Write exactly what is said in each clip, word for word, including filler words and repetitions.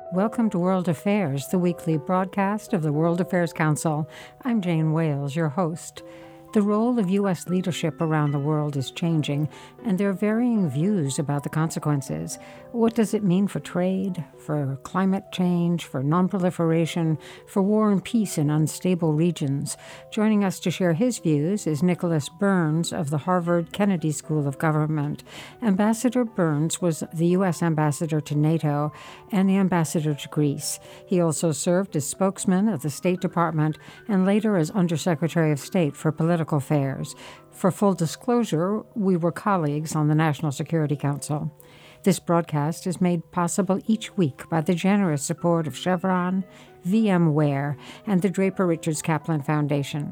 Welcome to World Affairs, the weekly broadcast of the World Affairs Council. I'm Jane Wales, your host. The role of U S leadership around the world is changing, and there are varying views about the consequences. What does it mean for trade, for climate change, for nonproliferation, for war and peace in unstable regions? Joining us to share his views is Nicholas Burns of the Harvard Kennedy School of Government. Ambassador Burns was the U S ambassador to NATO and the ambassador to Greece. He also served as spokesman of the State Department and later as Undersecretary of State for Political Affairs. For full disclosure, we were colleagues on the National Security Council. This broadcast is made possible each week by the generous support of Chevron, VMware, and the Draper Richards Kaplan Foundation.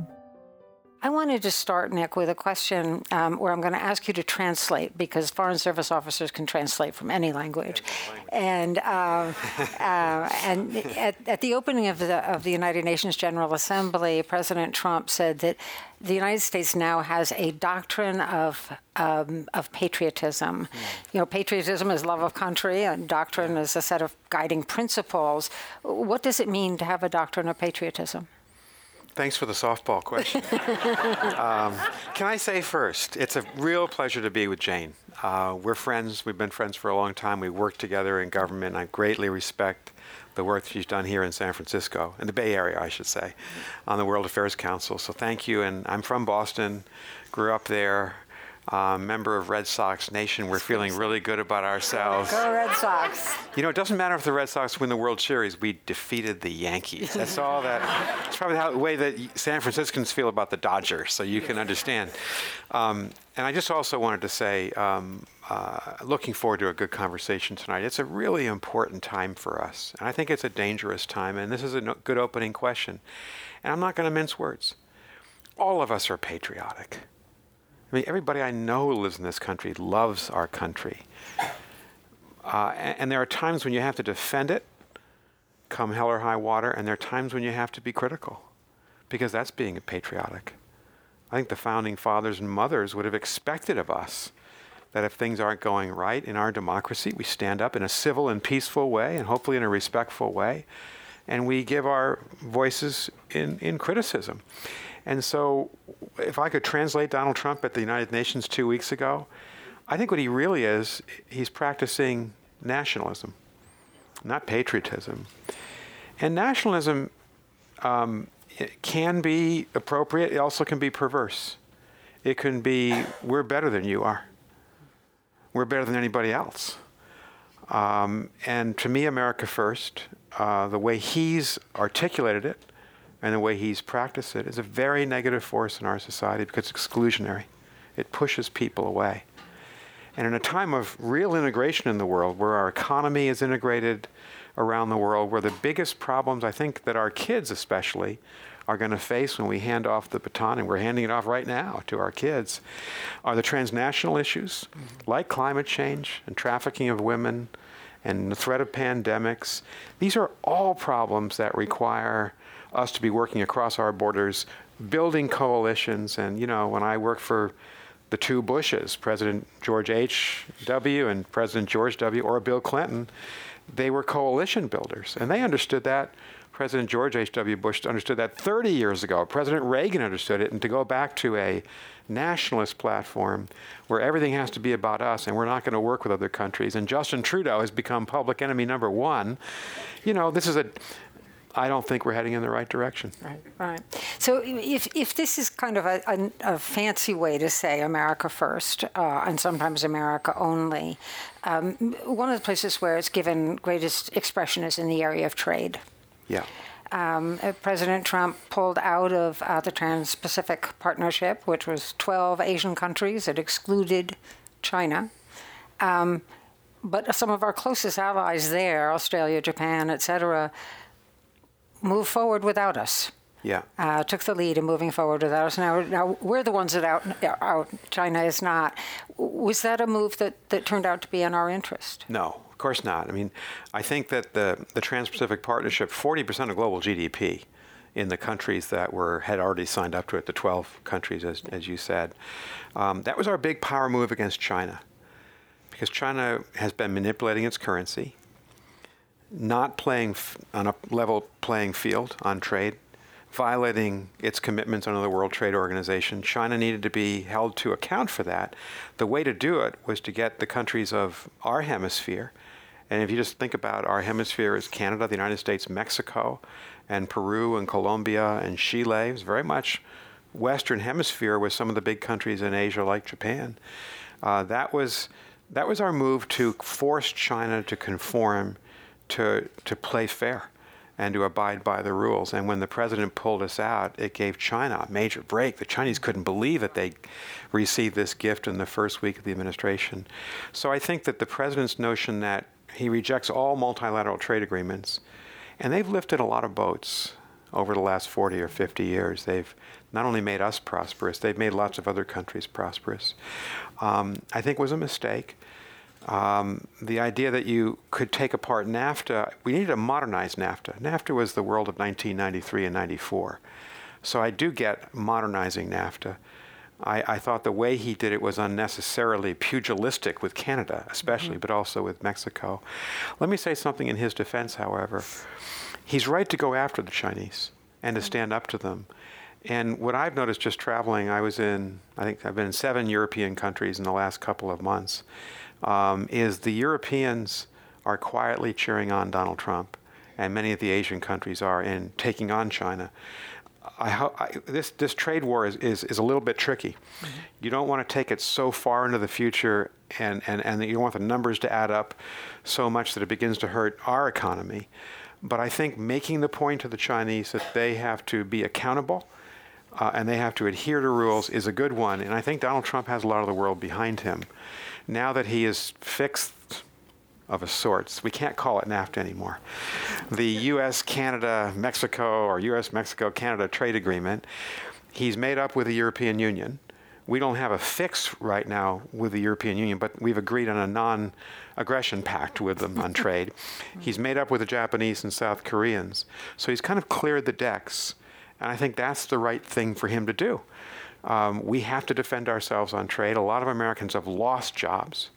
I wanted to start, Nick, with a question um, where I'm going to ask you to translate, because Foreign Service officers can translate from any language. And uh, uh, and at, at the opening of the of the United Nations General Assembly, President Trump said that the United States now has a doctrine of um, of patriotism. Mm. You know, patriotism is love of country, and doctrine is a set of guiding principles. What does it mean to have a doctrine of patriotism? Thanks for the softball question. um, can I say first, it's a real pleasure to be with Jane. Uh, we're friends. We've been friends for a long time. We work together in government. I greatly respect the work she's done here in San Francisco, in the Bay Area, I should say, on the World Affairs Council. So thank you. And I'm from Boston, grew up there. Uh, member of Red Sox Nation. We're feeling really good about ourselves. Go Red Sox. You know, it doesn't matter if the Red Sox win the World Series. We defeated the Yankees. That's all that. It's probably how, the way that San Franciscans feel about the Dodgers, so you can understand. Um, and I just also wanted to say, um, uh, looking forward to a good conversation tonight. It's a really important time for us. And I think it's a dangerous time. And this is a no- good opening question. And I'm not going to mince words. All of us are patriotic. I mean, everybody I know who lives in this country loves our country. Uh, and, and there are times when you have to defend it, come hell or high water, and there are times when you have to be critical, because that's being patriotic. I think the founding fathers and mothers would have expected of us that if things aren't going right in our democracy, we stand up in a civil and peaceful way, and hopefully in a respectful way, and we give our voices in, in criticism. And so if I could translate Donald Trump at the United Nations two weeks ago, I think what he really is, he's practicing nationalism, not patriotism. And nationalism um, it can be appropriate. It also can be perverse. It can be, we're better than you are. We're better than anybody else. Um, and to me, America first, uh, the way he's articulated it, and the way he's practiced it is a very negative force in our society because it's exclusionary. It pushes people away. And in a time of real integration in the world, where our economy is integrated around the world, where the biggest problems, I think, that our kids especially are going to face when we hand off the baton, and we're handing it off right now to our kids, are the transnational issues, mm-hmm. like climate change and trafficking of women and the threat of pandemics. These are all problems that require us to be working across our borders, building coalitions. And, you know, when I worked for the two Bushes, President George H W and President George W. or Bill Clinton, they were coalition builders. And they understood that. President George H W. Bush understood that thirty years ago. President Reagan understood it. And to go back to a nationalist platform where everything has to be about us and we're not going to work with other countries, and Justin Trudeau has become public enemy number one, you know, this is a... I don't think we're heading in the right direction. Right, right. So if if this is kind of a, a, a fancy way to say America first, uh, and sometimes America only, um, one of the places where it's given greatest expression is in the area of trade. Yeah. Um, President Trump pulled out of uh, the Trans-Pacific Partnership, which was twelve Asian countries. It excluded China. Um, but some of our closest allies there, Australia, Japan, et cetera, move forward without us. Yeah. Uh, took the lead in moving forward without us. Now, now we're the ones that out, out. China is not. Was that a move that, that turned out to be in our interest? No, of course not. I mean, I think that the, the Trans-Pacific Partnership, forty percent of global G D P in the countries that were had already signed up to it, the twelve countries, as, as you said, um, that was our big power move against China. Because China has been manipulating its currency. not playing f- on a level playing field on trade, violating its commitments under the World Trade Organization. China needed to be held to account for that. The way to do it was to get the countries of our hemisphere, and if you just think about our hemisphere as Canada, the United States, Mexico, and Peru and Colombia and Chile, it's very much Western Hemisphere with some of the big countries in Asia like Japan. Uh, that was that was our move to force China to conform, to to play fair, and to abide by the rules. And when the president pulled us out, it gave China a major break. The Chinese couldn't believe that they received this gift in the first week of the administration. So I think that the president's notion that he rejects all multilateral trade agreements, and they've lifted a lot of boats over the last forty or fifty years. They've not only made us prosperous, they've made lots of other countries prosperous. Um, I think was a mistake. Um, the idea that you could take apart NAFTA, we needed to modernize NAFTA. NAFTA was the world of nineteen ninety-three and ninety-four. So I do get modernizing NAFTA. I, I thought the way he did it was unnecessarily pugilistic with Canada, especially, mm-hmm. but also with Mexico. Let me say something in his defense, however. He's right to go after the Chinese and to stand up to them. And what I've noticed just traveling, I was in, I think I've been in seven European countries in the last couple of months, um, is the Europeans are quietly cheering on Donald Trump, and many of the Asian countries are in taking on China. I, I, this this trade war is, is, is a little bit tricky. Mm-hmm. You don't want to take it so far into the future, and, and, and you don't want the numbers to add up so much that it begins to hurt our economy. But I think making the point to the Chinese that they have to be accountable uh, and they have to adhere to rules is a good one. And I think Donald Trump has a lot of the world behind him. Now that he is fixed of a sorts, we can't call it NAFTA anymore. The U S Canada Mexico or U S Mexico Canada trade agreement, he's made up with the European Union. We don't have a fix right now with the European Union, but we've agreed on a non-aggression pact with them on trade. He's made up with the Japanese and South Koreans. So he's kind of cleared the decks. And I think that's the right thing for him to do. Um, we have to defend ourselves on trade. A lot of Americans have lost jobs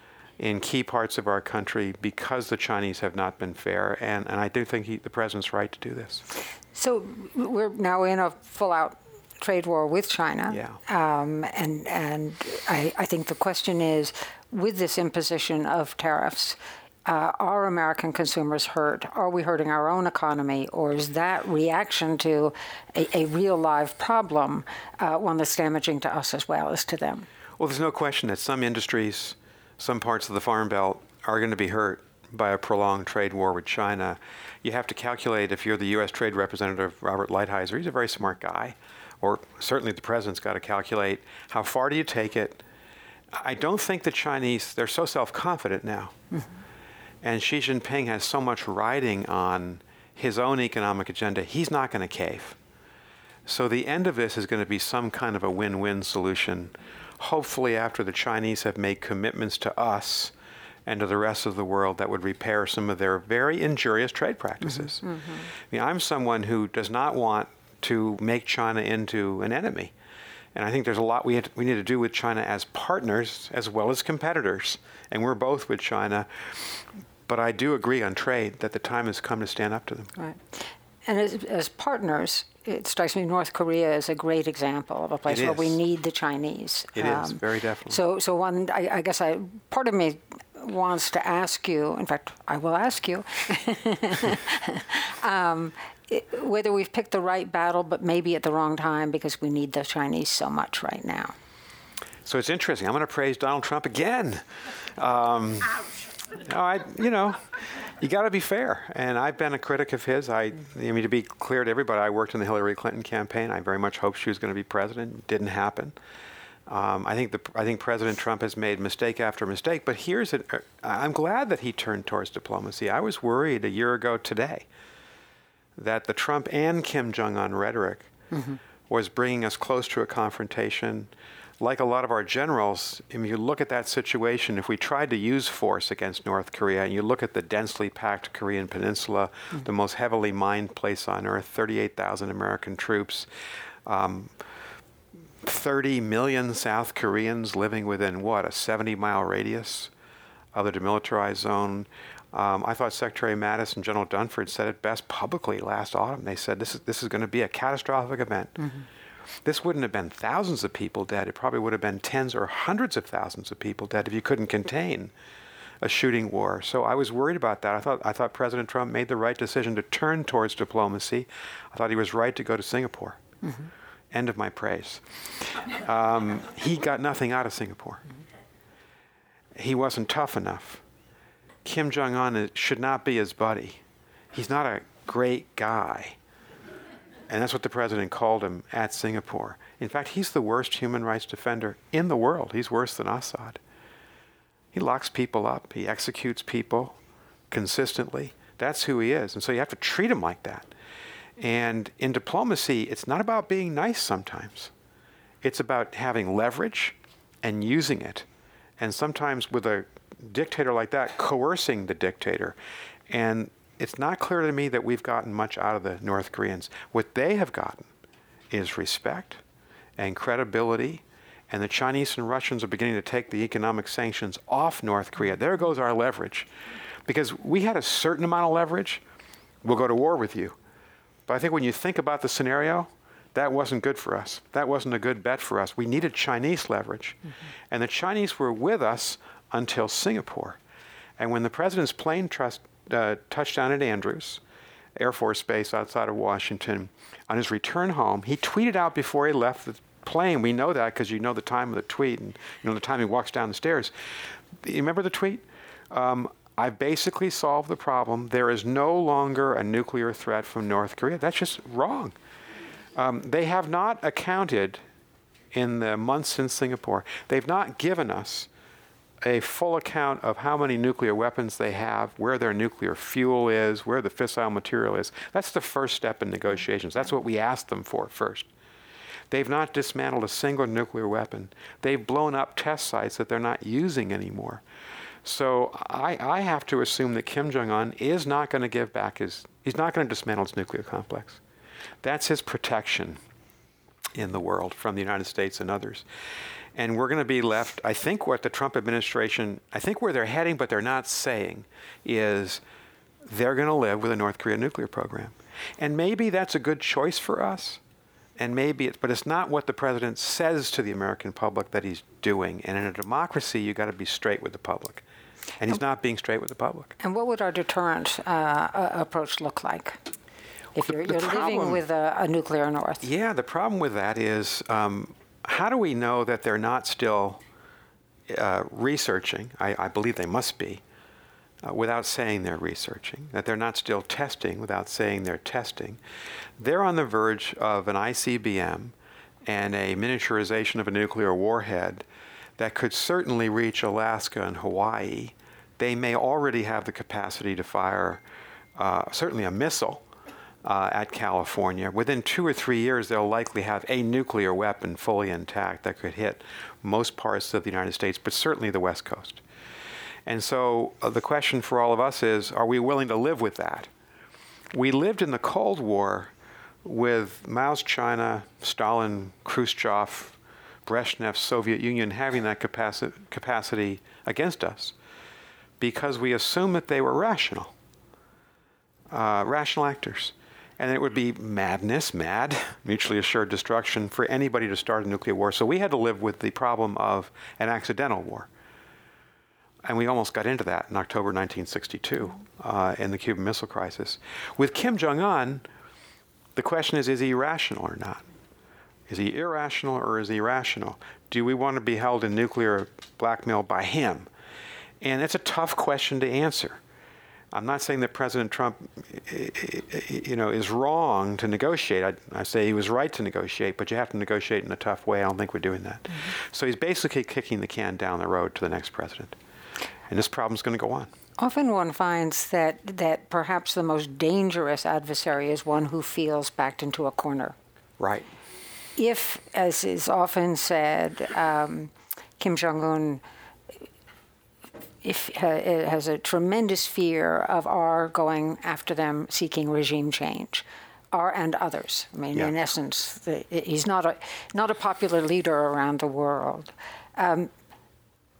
in key parts of our country because the Chinese have not been fair. And, and I do think he, the president's right to do this. So we're now in a full-out trade war with China. Yeah. Um, and and I, I think the question is, with this imposition of tariffs, uh, are American consumers hurt? Are we hurting our own economy? Or is that reaction to a, a real live problem uh, one that's damaging to us as well as to them? Well, there's no question that some industries, some parts of the Farm Belt are going to be hurt by a prolonged trade war with China. You have to calculate, if you're the U S Trade Representative, Robert Lighthizer, he's a very smart guy, or certainly the president's got to calculate, how far do you take it? I don't think the Chinese, they're so self-confident now. Mm-hmm. And Xi Jinping has so much riding on his own economic agenda, he's not going to cave. So the end of this is going to be some kind of a win-win solution, hopefully after the Chinese have made commitments to us and to the rest of the world that would repair some of their very injurious trade practices. Mm-hmm. Mm-hmm. I mean, I'm someone who does not want to make China into an enemy. And I think there's a lot we, have to, we need to do with China as partners as well as competitors. And we're both with China. But I do agree on trade that the time has come to stand up to them. Right. And as, as partners, it strikes me North Korea is a great example of a place where we need the Chinese. It um, is, very definitely. So, so one, I, I guess I, part of me wants to ask you, in fact, I will ask you, um, it, whether we've picked the right battle, but maybe at the wrong time because we need the Chinese so much right now. So it's interesting. I'm going to praise Donald Trump again. Um, Ouch. No, I, you know, you got to be fair. And I've been a critic of his. I, I mean, to be clear to everybody, I worked in the Hillary Clinton campaign. I very much hoped she was going to be president. It didn't happen. Um, I think the I think President Trump has made mistake after mistake. But here's it. I'm glad that he turned towards diplomacy. I was worried a year ago today that the Trump and Kim Jong-un rhetoric mm-hmm. was bringing us close to a confrontation. Like a lot of our generals, if you look at that situation, if we tried to use force against North Korea, and you look at the densely packed Korean peninsula, mm-hmm. the most heavily mined place on earth, thirty-eight thousand American troops, um, thirty million South Koreans living within, what, a seventy mile radius of the demilitarized zone. Um, I thought Secretary Mattis and General Dunford said it best publicly last autumn. They said this is, this is going to be a catastrophic event. Mm-hmm. This wouldn't have been thousands of people dead. It probably would have been tens or hundreds of thousands of people dead if you couldn't contain a shooting war. So I was worried about that. I thought I thought President Trump made the right decision to turn towards diplomacy. I thought he was right to go to Singapore. Mm-hmm. End of my praise. Um, he got nothing out of Singapore. He wasn't tough enough. Kim Jong-un should not be his buddy. He's not a great guy. And that's what the president called him at Singapore. In fact, he's the worst human rights defender in the world. He's worse than Assad. He locks people up. He executes people consistently. That's who he is. And so you have to treat him like that. And in diplomacy, it's not about being nice sometimes. It's about having leverage and using it. And sometimes with a dictator like that, coercing the dictator. And it's not clear to me that we've gotten much out of the North Koreans. What they have gotten is respect and credibility. And the Chinese and Russians are beginning to take the economic sanctions off North Korea. There goes our leverage. Because we had a certain amount of leverage, we'll go to war with you. But I think when you think about the scenario, that wasn't good for us. That wasn't a good bet for us. We needed Chinese leverage. Mm-hmm. And the Chinese were with us until Singapore. And when the president's plane trust, uh, touched down at Andrews Air Force Base outside of Washington, on his return home, he tweeted out before he left the plane. We know that because you know the time of the tweet and you know the time he walks down the stairs. You remember the tweet? Um, I've basically solved the problem. There is no longer a nuclear threat from North Korea. That's just wrong. Um, they have not accounted in the months since Singapore. They've not given us a full account of how many nuclear weapons they have, where their nuclear fuel is, where the fissile material is. That's the first step in negotiations. That's what we asked them for first. They've not dismantled a single nuclear weapon. They've blown up test sites that they're not using anymore. So I, I have to assume that Kim Jong-un is not going to give back his, he's not going to dismantle his nuclear complex. That's his protection in the world from the United States and others. And we're going to be left, I think what the Trump administration, I think where they're heading, but they're not saying, is they're going to live with a North Korean nuclear program. And maybe that's a good choice for us. And maybe it's, but it's not what the president says to the American public that he's doing. And in a democracy, you got to be straight with the public. And he's not being straight with the public. And what would our deterrent uh, approach look like if you're, you're problem, living with a, a nuclear North? Yeah, the problem with that is um, how do we know that they're not still uh, researching? I, I believe they must be, uh, without saying they're researching, that they're not still testing without saying they're testing. They're on the verge of an I C B M and a miniaturization of a nuclear warhead that could certainly reach Alaska and Hawaii. They may already have the capacity to fire uh, certainly a missile uh, at California. Within two or three years, they'll likely have a nuclear weapon fully intact that could hit most parts of the United States, but certainly the West Coast. And so uh, the question for all of us is, are we willing to live with that? We lived in the Cold War with Mao's China, Stalin, Khrushchev, Brezhnev's Soviet Union having that capaci- capacity against us because we assumed that they were rational, uh, rational actors. And it would be madness, mad, mutually assured destruction for anybody to start a nuclear war. So we had to live with the problem of an accidental war. And we almost got into that in October nineteen sixty-two uh, in the Cuban Missile Crisis. With Kim Jong-un, the question is, is he rational or not? Is he irrational or is he rational? Do we want to be held in nuclear blackmail by him? And it's a tough question to answer. I'm not saying that President Trump, you know, is wrong to negotiate. I, I say he was right to negotiate, but you have to negotiate in a tough way. I don't think we're doing that. Mm-hmm. So he's basically kicking the can down the road to the next president. And this problem's going to go on. Often one finds that, that perhaps the most dangerous adversary is one who feels backed into a corner. Right. If, as is often said, um, Kim Jong-un if, uh, has a tremendous fear of our going after them seeking regime change, our and others. I mean, yeah. in essence, the, he's not a, not a popular leader around the world. Um,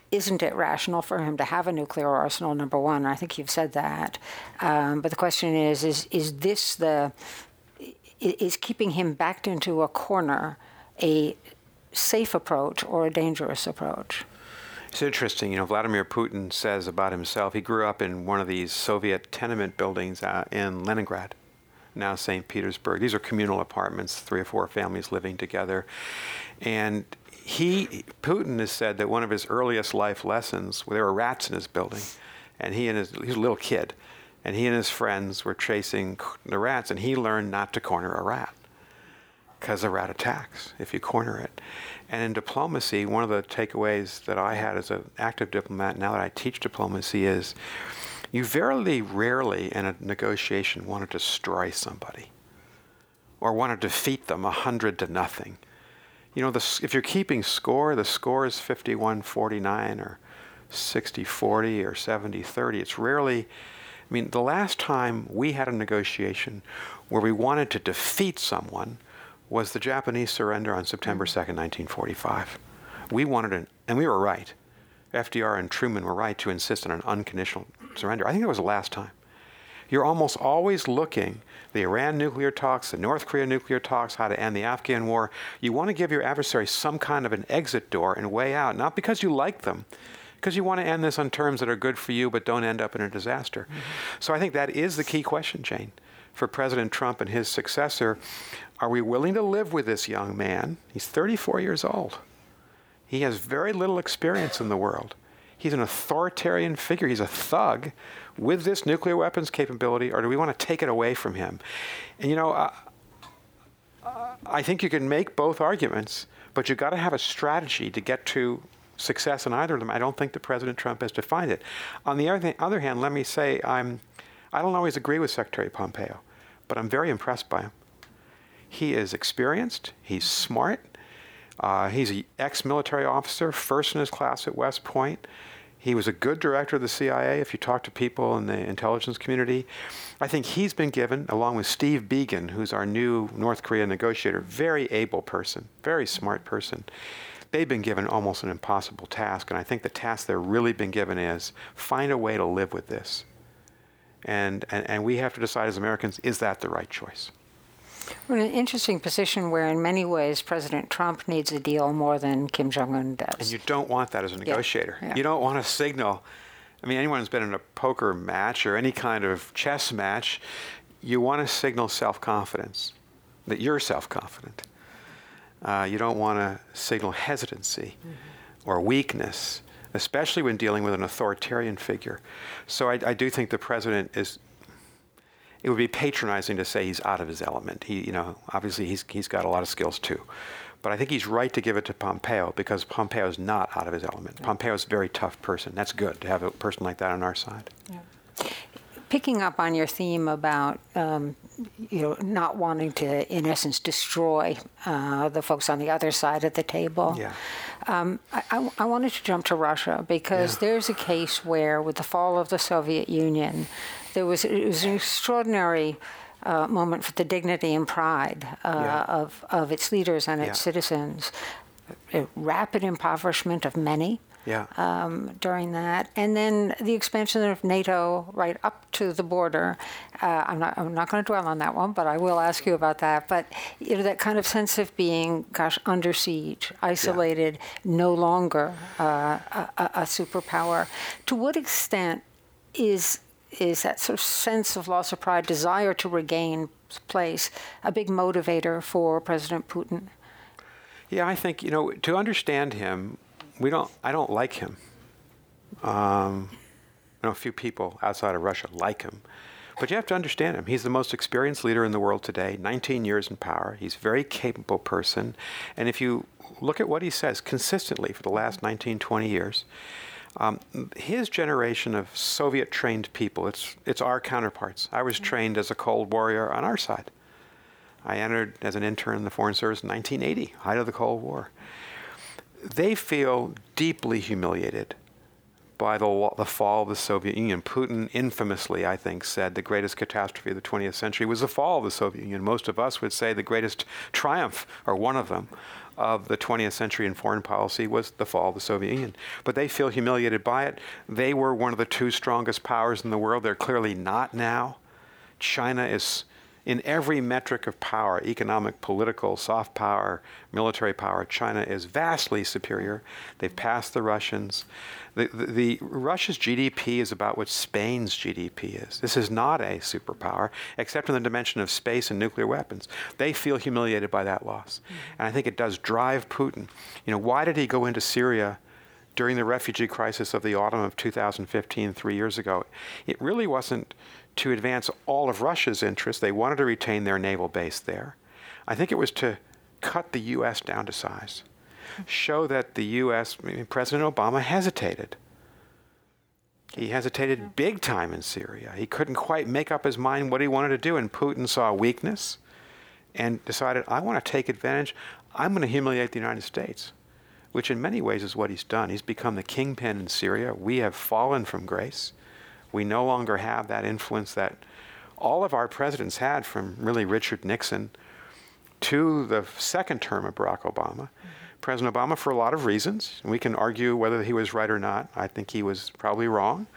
isn't it rational for him to have a nuclear arsenal, number one? I think you've said that. Um, but the question is, is, is this the, is keeping him backed into a corner a safe approach or a dangerous approach? It's interesting, you know, Vladimir Putin says about himself, he grew up in one of these Soviet tenement buildings uh, in Leningrad, now Saint Petersburg. These are communal apartments, three or four families living together. And he, Putin has said that one of his earliest life lessons, well, there were rats in his building, and he and his, he was a little kid, and he and his friends were chasing the rats, and he learned not to corner a rat, because a rat attacks if you corner it. And in diplomacy, one of the takeaways that I had as an active diplomat, now that I teach diplomacy, is you very rarely in a negotiation want to destroy somebody or want to defeat them a hundred to nothing. You know, the, if you're keeping score, the score is fifty-one forty-nine or sixty forty or seventy thirty. It's rarely, I mean, the last time we had a negotiation where we wanted to defeat someone was the Japanese surrender on September second, nineteen forty-five. We wanted an, and we were right. F D R and Truman were right to insist on an unconditional surrender. I think that was the last time. You're almost always looking, the Iran nuclear talks, the North Korea nuclear talks, how to end the Afghan war. You want to give your adversary some kind of an exit door and way out, not because you like them, because you want to end this on terms that are good for you but don't end up in a disaster. Mm-hmm. So I think that is the key question, Jane, for President Trump and his successor. Are we willing to live with this young man? He's thirty-four years old. He has very little experience in the world. He's an authoritarian figure. He's a thug with this nuclear weapons capability, or do we want to take it away from him? And, you know, uh, I think you can make both arguments, but you've got to have a strategy to get to success in either of them. I don't think that President Trump has defined it. On the other, other hand, let me say I'm, I don't always agree with Secretary Pompeo, but I'm very impressed by him. He is experienced. He's smart. Uh, he's an ex-military officer, first in his class at West Point. He was a good director of the C I A, if you talk to people in the intelligence community. I think he's been given, along with Steve Biegun, who's our new North Korea negotiator, very able person, very smart person. They've been given almost an impossible task, and I think the task they've really been given is find a way to live with this. And, and, and we have to decide as Americans, is that the right choice? We're in an interesting position where, in many ways, President Trump needs a deal more than Kim Jong-un does. And you don't want that as a negotiator. Yeah, yeah. You don't want to signal. I mean, anyone who's been in a poker match or any kind of chess match, you want to signal self-confidence, that you're self-confident. Uh, you don't want to signal hesitancy mm-hmm. or weakness, especially when dealing with an authoritarian figure. So I, I do think the president is. It would be patronizing to say he's out of his element. He, you know, obviously he's he's got a lot of skills too, but I think he's right to give it to Pompeo because Pompeo is not out of his element. Yeah. Pompeo is a very tough person. That's good to have a person like that on our side. Yeah. Picking up on your theme about um, you know not wanting to, in essence, destroy uh, the folks on the other side of the table. Yeah. Um, I, I, I wanted to jump to Russia because yeah. there's a case where, with the fall of the Soviet Union, there was it was an extraordinary uh, moment for the dignity and pride uh, yeah. of of its leaders and its yeah. citizens. A rapid impoverishment of many. Yeah. Um, during that, and then the expansion of NATO right up to the border. Uh, I'm not. I'm not going to dwell on that one, but I will ask you about that. But you know, that kind of sense of being, gosh, under siege, isolated, yeah. no longer uh, a, a superpower. To what extent is is that sort of sense of loss of pride, desire to regain place, a big motivator for President Putin? Yeah, I think you know to understand him. We don't. I don't like him. Um, I know a few people outside of Russia like him, but you have to understand him. He's the most experienced leader in the world today. nineteen years in power. He's a very capable person, and if you look at what he says consistently for the last nineteen, twenty years, um, his generation of Soviet-trained people. It's it's our counterparts. I was trained as a Cold Warrior on our side. I entered as an intern in the Foreign Service in nineteen eighty, height of the Cold War. They feel deeply humiliated by the, the fall of the Soviet Union. Putin infamously, I think, said the greatest catastrophe of the twentieth century was the fall of the Soviet Union. Most of us would say the greatest triumph, or one of them, of the twentieth century in foreign policy was the fall of the Soviet Union. But they feel humiliated by it. They were one of the two strongest powers in the world. They're clearly not now. China is, in every metric of power, economic, political, soft power, military power, China is vastly superior. They've passed the Russians. The, the, the Russia's G D P is about what Spain's G D P is. This is not a superpower, except in the dimension of space and nuclear weapons. They feel humiliated by that loss. Mm-hmm. And I think it does drive Putin. You know, why did he go into Syria during the refugee crisis of the autumn of two thousand fifteen, three years ago? It really wasn't to advance all of Russia's interests. They wanted to retain their naval base there. I think it was to cut the U S down to size, show that the U S, I mean, President Obama hesitated. He hesitated big time in Syria. He couldn't quite make up his mind what he wanted to do, and Putin saw weakness and decided, I want to take advantage. I'm going to humiliate the United States, which in many ways is what he's done. He's become the kingpin in Syria. We have fallen from grace. We no longer have that influence that all of our presidents had, from really Richard Nixon to the second term of Barack Obama. Mm-hmm. President Obama, for a lot of reasons, and we can argue whether he was right or not, I think he was probably wrong,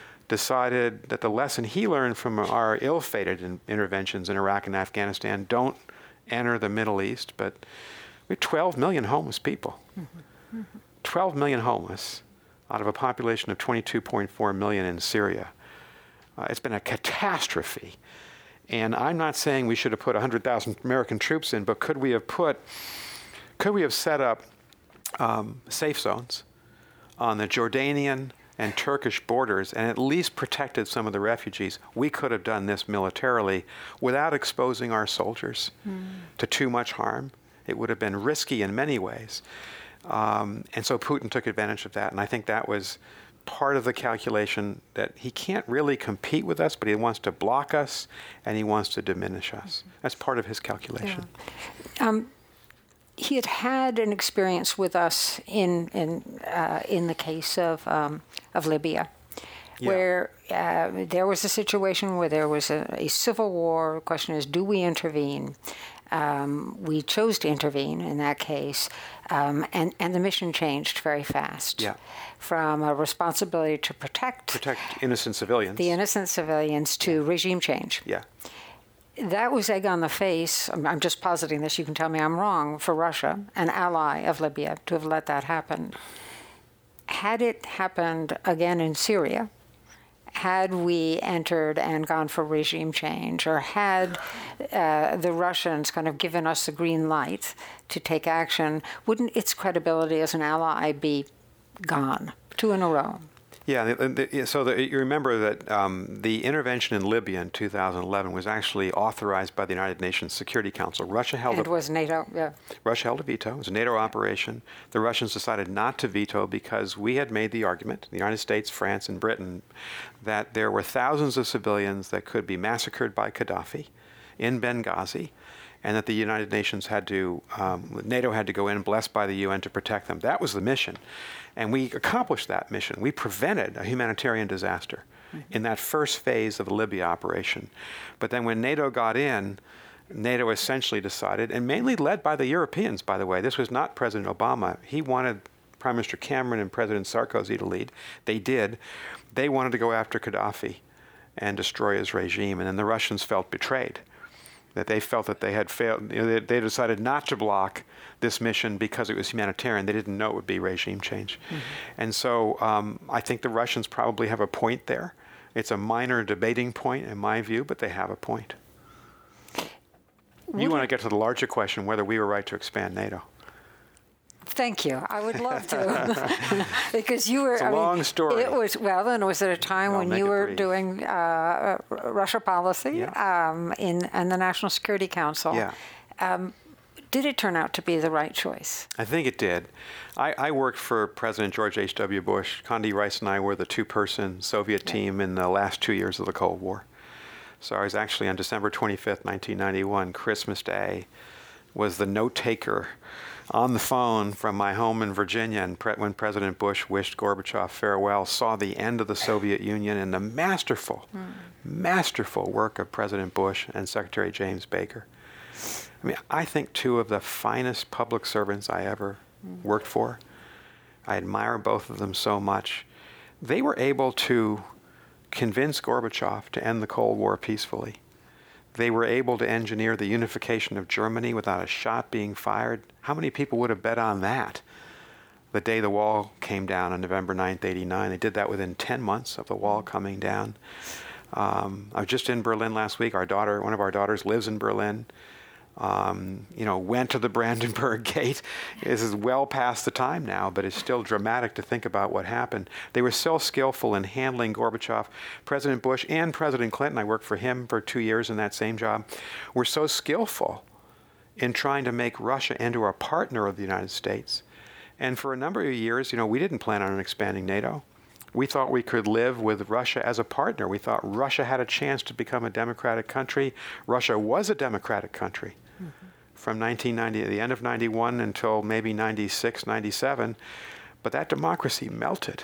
decided that the lesson he learned from our ill-fated in interventions in Iraq and Afghanistan, don't enter the Middle East, but we have twelve million homeless people. Mm-hmm. Mm-hmm. twelve million homeless out of a population of twenty-two point four million in Syria. Uh, it's been a catastrophe. And I'm not saying we should have put one hundred thousand American troops in, but could we have put, could we have set up um, safe zones on the Jordanian and Turkish borders and at least protected some of the refugees? We could have done this militarily without exposing our soldiers mm. to too much harm. It would have been risky in many ways. Um, and so Putin took advantage of that, and I think that was part of the calculation, that he can't really compete with us, but he wants to block us and he wants to diminish us. That's part of his calculation. Yeah. Um, he had had an experience with us in in uh, in the case of um, of Libya, yeah. where uh, there was a situation where there was a, a civil war. The question is, do we intervene? Um, we chose to intervene in that case, um, and, and the mission changed very fast. Yeah. From a responsibility to protect protect innocent civilians, the innocent civilians, to yeah. regime change. Yeah. That was egg on the face. I'm, I'm just positing this. You can tell me I'm wrong. For Russia, an ally of Libya, to have let that happen. Had it happened again in Syria, had we entered and gone for regime change, or had uh, the Russians kind of given us the green light to take action, wouldn't its credibility as an ally be gone? Two in a row. Yeah, the, the, so the, you remember that um, the intervention in Libya in two thousand eleven was actually authorized by the United Nations Security Council. Russia held and a, it was NATO, yeah. Russia held a veto. It was a NATO operation. The Russians decided not to veto because we had made the argument, the United States, France, and Britain, that there were thousands of civilians that could be massacred by Gaddafi in Benghazi, and that the United Nations had to, um, NATO had to go in, blessed by the U N, to protect them. That was the mission. And we accomplished that mission. We prevented a humanitarian disaster mm-hmm. in that first phase of the Libya operation. But then when NATO got in, NATO essentially decided, and mainly led by the Europeans, by the way, this was not President Obama. He wanted Prime Minister Cameron and President Sarkozy to lead. They did. They wanted to go after Gaddafi and destroy his regime, and then the Russians felt betrayed, that they felt that they had failed. You know, they, they decided not to block this mission because it was humanitarian. They didn't know it would be regime change. Mm-hmm. And so um, I think the Russians probably have a point there. It's a minor debating point in my view, but they have a point. Would you want to get to the larger question, whether we were right to expand NATO. Thank you. I would love to, because you were. It's a I long mean, story. It was well, and it was at a time I'll when make you it were brief. doing uh, Russia policy yeah. um, in, in the National Security Council. Yeah. Um, did it turn out to be the right choice? I think it did. I, I worked for President George H W. Bush. Condi Rice and I were the two-person Soviet yeah. team in the last two years of the Cold War. So I was actually on December twenty-fifth, nineteen ninety-one, Christmas Day, was the note-taker on the phone from my home in Virginia, and pre- when President Bush wished Gorbachev farewell, saw the end of the Soviet Union and the masterful, mm. masterful work of President Bush and Secretary James Baker. I mean, I think two of the finest public servants I ever mm. worked for. I admire both of them so much. They were able to convince Gorbachev to end the Cold War peacefully. They were able to engineer the unification of Germany without a shot being fired. How many people would have bet on that the day the wall came down on November ninth, eighty-nine? They did that within ten months of the wall coming down. Um, I was just in Berlin last week. Our daughter, one of our daughters lives in Berlin. Um, you know, went to the Brandenburg Gate. This is well past the time now, but it's still dramatic to think about what happened. They were so skillful in handling Gorbachev. President Bush and President Clinton, I worked for him for two years in that same job, were so skillful in trying to make Russia into a partner of the United States. And for a number of years, you know, we didn't plan on expanding NATO. We thought we could live with Russia as a partner. We thought Russia had a chance to become a democratic country. Russia was a democratic country. Mm-hmm. From nineteen ninety, the end of ninety-one until maybe ninety-six, ninety-seven. But that democracy melted,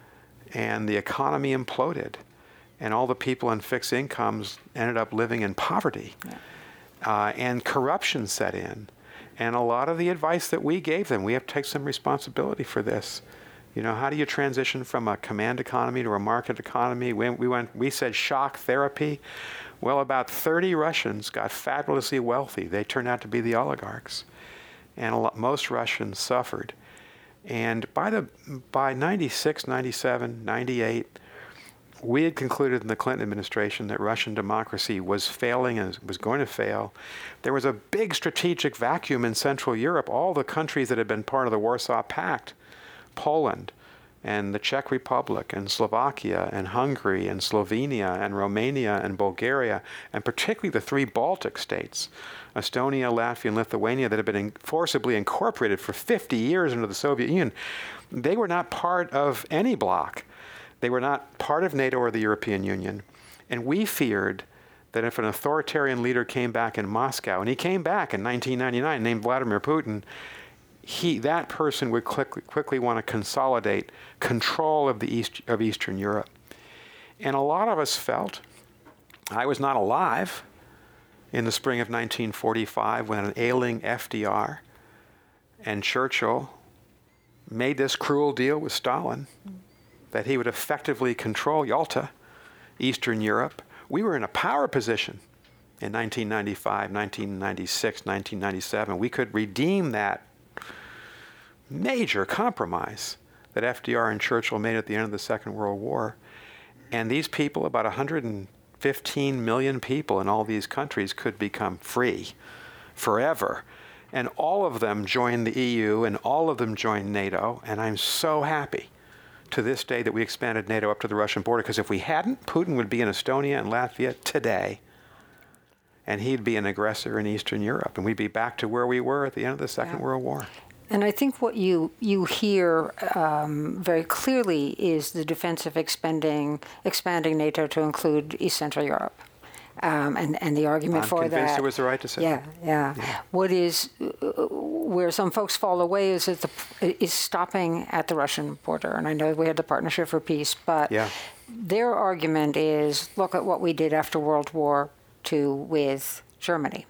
and the economy imploded, and all the people on fixed incomes ended up living in poverty. Yeah. Uh, and corruption set in. And a lot of the advice that we gave them, we have to take some responsibility for this. You know, how do you transition from a command economy to a market economy? We, we went, we said shock therapy. Well, about thirty Russians got fabulously wealthy. They turned out to be the oligarchs. And a lot, most Russians suffered. And by the by ninety-six, ninety-seven, ninety-eight, we had concluded in the Clinton administration that Russian democracy was failing and was going to fail. There was a big strategic vacuum in Central Europe. All the countries that had been part of the Warsaw Pact, Poland and the Czech Republic and Slovakia and Hungary and Slovenia and Romania and Bulgaria, and particularly the three Baltic states, Estonia, Latvia, and Lithuania, that had been in forcibly incorporated for fifty years into the Soviet Union, they were not part of any bloc. They were not part of NATO or the European Union. And we feared that if an authoritarian leader came back in Moscow, and he came back in nineteen ninety-nine named Vladimir Putin, he, that person would quickly, quickly want to consolidate control of the East, of Eastern Europe. And a lot of us felt, I was not alive in the spring of nineteen forty-five when an ailing F D R and Churchill made this cruel deal with Stalin that he would effectively control Yalta, Eastern Europe. We were in a power position in nineteen ninety-five, nineteen ninety-six, nineteen ninety-seven. We could redeem that major compromise that F D R and Churchill made at the end of the Second World War. And these people, about one hundred fifteen million people in all these countries, could become free forever. And all of them joined the E U, and all of them joined NATO. And I'm so happy to this day that we expanded NATO up to the Russian border, because if we hadn't, Putin would be in Estonia and Latvia today. And he'd be an aggressor in Eastern Europe, and we'd be back to where we were at the end of the Second yeah. World War. And I think what you you hear um, very clearly is the defense of expanding expanding NATO to include East Central Europe, um, and and the argument I'm for that. I'm convinced it was the right decision. Yeah, yeah, yeah. What is uh, where some folks fall away is that the is stopping at the Russian border. And I know we had the Partnership for Peace, but yeah. their argument is, look at what we did after World War Two with Germany.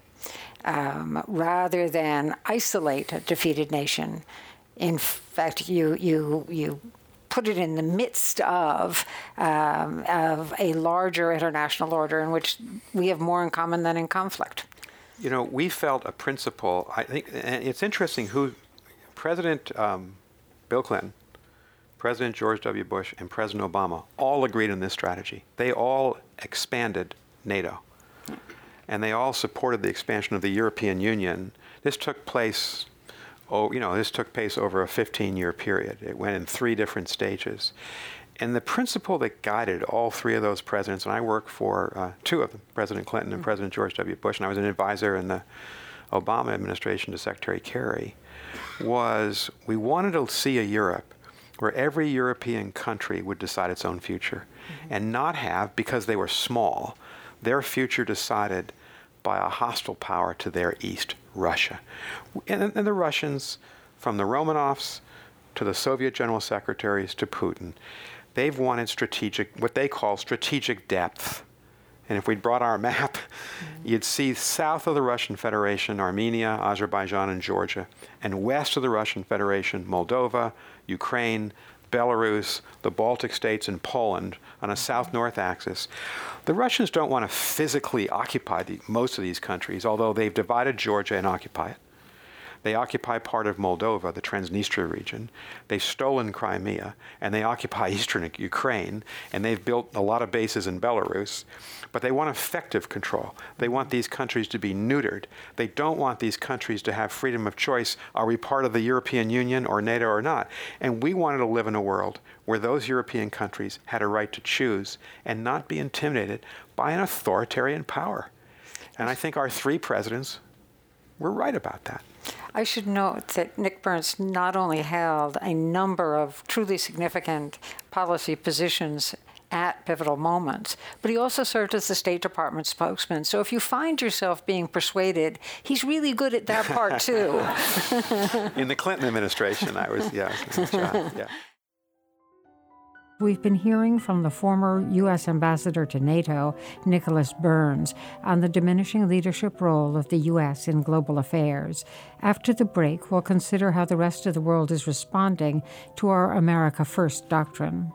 Um, rather than isolate a defeated nation. In fact, you you you put it in the midst of um, of a larger international order in which we have more in common than in conflict. You know, we felt a principle. I think, and it's interesting who President um, Bill Clinton, President George W. Bush, and President Obama all agreed on this strategy. They all expanded NATO. And they all supported the expansion of the European Union. This took place, oh, you know, this took place over a fifteen-year period. It went in three different stages. And the principle that guided all three of those presidents, and I worked for uh, two of them, President Clinton and mm-hmm. President George W. Bush, and I was an advisor in the Obama administration to Secretary Kerry, was we wanted to see a Europe where every European country would decide its own future mm-hmm. and not have, because they were small, their future decided by a hostile power to their east, Russia. And, and the Russians, from the Romanovs to the Soviet general secretaries to Putin, they've wanted strategic, what they call strategic depth And if we'd brought our map, mm-hmm. you'd see south of the Russian Federation, Armenia, Azerbaijan, and Georgia, and west of the Russian Federation, Moldova, Ukraine, Belarus, the Baltic states, and Poland on a south-north axis. The Russians don't want to physically occupy the, most of these countries, although they've divided Georgia and occupy it. They occupy part of Moldova, the Transnistria region. They've stolen Crimea, and they occupy eastern Ukraine, and they've built a lot of bases in Belarus. But they want effective control. They want these countries to be neutered. They don't want these countries to have freedom of choice. Are we part of the European Union or NATO or not? And we wanted to live in a world where those European countries had a right to choose and not be intimidated by an authoritarian power. And I think our three presidents were right about that. I should note that Nick Burns not only held a number of truly significant policy positions at pivotal moments, but he also served as the State Department spokesman. So if you find yourself being persuaded, he's really good at that part too. In the Clinton administration, I was, yeah. yeah. We've been hearing from the former U S ambassador to NATO, Nicholas Burns, on the diminishing leadership role of the U S in global affairs. After the break, we'll consider how the rest of the world is responding to our America First doctrine.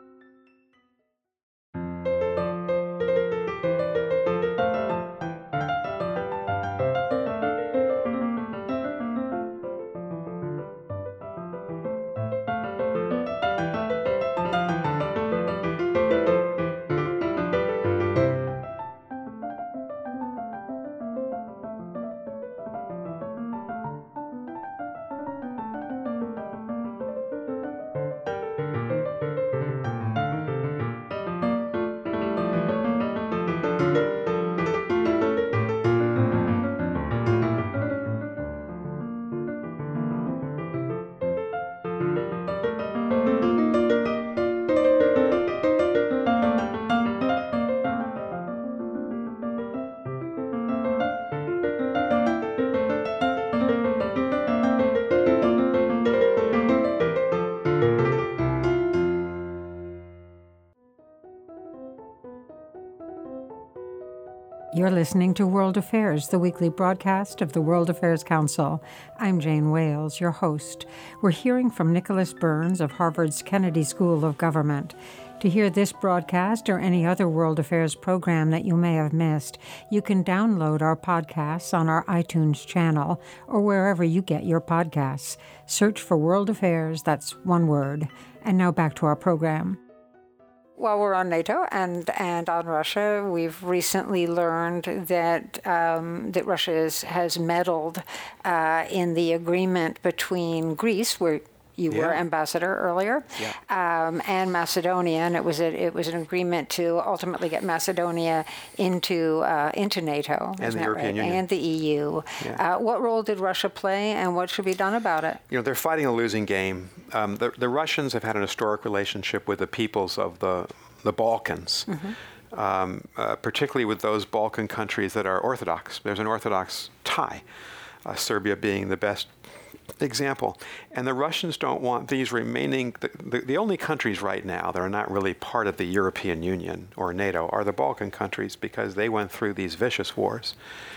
You're listening to World Affairs, the weekly broadcast of the World Affairs Council. I'm Jane Wales, your host. We're hearing from Nicholas Burns of Harvard's Kennedy School of Government. To hear this broadcast or any other World Affairs program that you may have missed, you can download our podcasts on our iTunes channel or wherever you get your podcasts. Search for World Affairs, that's one word. And now back to our program. While we're on NATO and, and on Russia, we've recently learned that um, that Russia is, has meddled uh, in the agreement between Greece, where you yeah. were ambassador earlier, yeah. um, and Macedonia, and it was a, it was an agreement to ultimately get Macedonia into uh, into NATO and the European right? Union and the E U. Yeah. Uh, what role did Russia play, and what should be done about it? You know, they're fighting a losing game. Um, the, the Russians have had an historic relationship with the peoples of the the Balkans, mm-hmm. um, uh, particularly with those Balkan countries that are Orthodox. There's an Orthodox tie, uh, Serbia being the best example. And the Russians don't want these remaining, the, the, the only countries right now that are not really part of the European Union or NATO are the Balkan countries, because they went through these vicious wars.